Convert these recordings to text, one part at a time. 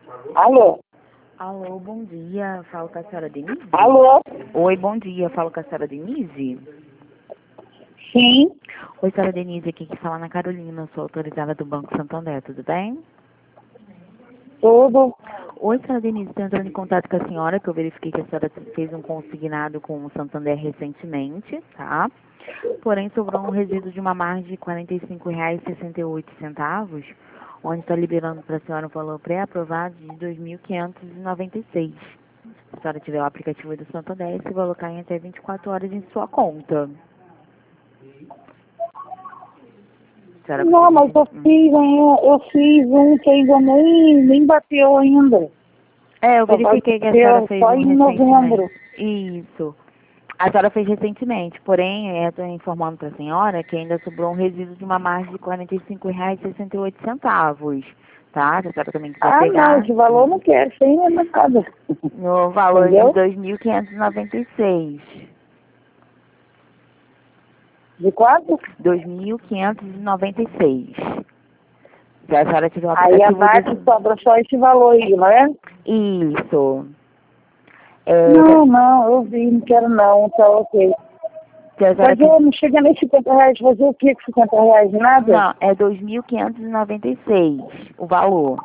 Alô? Alô, bom dia. Falo com a senhora Denise? Alô? Oi, bom dia. Falo com a senhora Denise? Sim, Oi, senhora Denise. Aqui que fala Ana Carolina. Sou autorizada do Banco Santander. Tudo bem? tudo. Oi, senhora Denise. Estou entrando em contato com a senhora, que eu verifiquei que a senhora fez um consignado com o Santander recentemente, tá? Porém, sobrou um resíduo de uma margem de R$ 45,68, onde está liberando para a senhora um valor pré-aprovado de R$ 2.596. Se a senhora tiver o aplicativo do Santander, esse valor cai em até 24 horas em sua conta. A senhora Não, mas eu fiz um que ainda nem bateu ainda. eu Só vai verifiquei que a senhora ter fez só um em recentemente. novembro. Isso. A senhora fez recentemente, porém, eu estou informando para a senhora que ainda sobrou um resíduo de uma margem de R$ 45,68, tá? Se a senhora também quiser Ah, não, pegar, esse valor eu não quero, sem nada. no valor de Entendeu? R$ 2.596. De quanto? R$ 2.596. Se a senhora tiver o Aí aplicativo abaixo do... sobra só esse valor aí, não é? Isso. Não, eu vi, não quero não, tá ok. Se a senhora Mas eu não chega nem R$ 50, fazer o que com R$ 50? Nada? Não, é 2.596 o valor.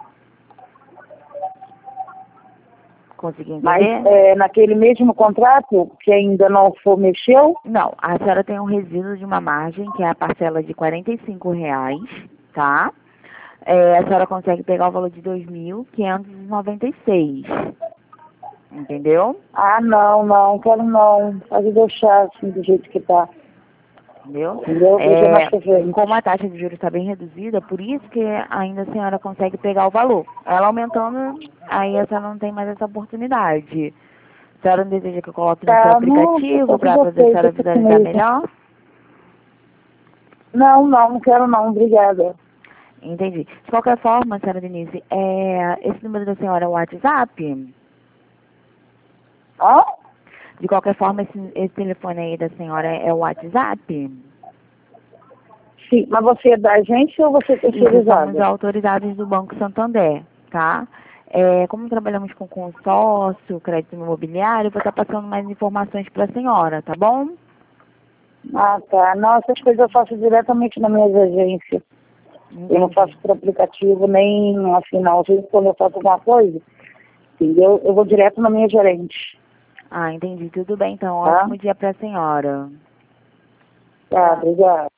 Conseguiu Mas entender? naquele mesmo contrato, que ainda não for mexeu, Não, a senhora tem um resíduo de uma margem, que é a parcela de R$ 45, tá? A senhora consegue pegar o valor de 2.596. Entendeu? não, quero não. Pode deixar assim do jeito que tá. Entendeu? Entendeu? Veja mais pra frente. Como a taxa de juros está bem reduzida, por isso que ainda a senhora consegue pegar o valor. Ela aumentando, aí a senhora não tem mais essa oportunidade. A senhora não deseja que eu coloque no seu Tá, não, aplicativo tá para tudo poder a ok, senhora deixa visualizar comigo. melhor? Não quero não, obrigada. Entendi. De qualquer forma, senhora Denise, esse número da senhora é o WhatsApp? Ó, De qualquer forma, esse telefone aí da senhora é o WhatsApp? sim, mas você é da agência ou você é Isso, somos terceirizada? autorizados do Banco Santander, tá? Como trabalhamos com consórcio, crédito imobiliário, vou estar passando mais informações para a senhora, tá bom? Ah, tá. Não, essas coisas eu faço diretamente na minha agência. Eu não faço por aplicativo, nem assim, não. Às vezes quando eu faço alguma coisa, entendeu? Eu vou direto na minha gerente, Ah, entendi. Tudo bem, então. tá? Ótimo dia para a senhora. Tá, obrigada.